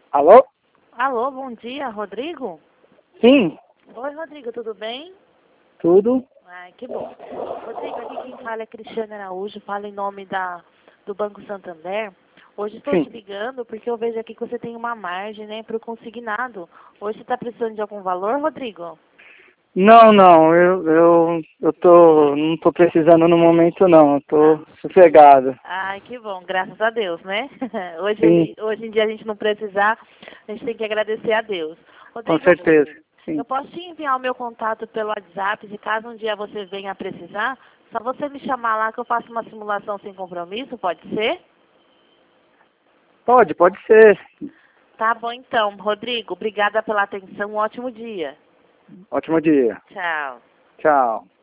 Alô? Alô, bom dia, Rodrigo? Sim, Oi, Rodrigo, tudo bem? tudo. Ai, que bom. Rodrigo, aqui quem fala é Cristiane Araújo, fala em nome do Banco Santander. Hoje estou te Sim. ligando porque eu vejo aqui que você tem uma margem, né, para o consignado. Hoje você está precisando de algum valor, Rodrigo? Não, não tô precisando no momento não, eu tô sossegado. Ai, que bom, graças a Deus, né? Sim, Hoje em dia a gente não precisar, a gente tem que agradecer a Deus. com Rodrigo, certeza. eu Sim. posso te enviar o meu contato pelo WhatsApp, se caso um dia você venha a precisar, só você me chamar lá que eu faço uma simulação sem compromisso, pode ser? Pode ser. Tá bom então, Rodrigo, obrigada pela atenção, um ótimo dia. Ótimo dia. Tchau. Tchau.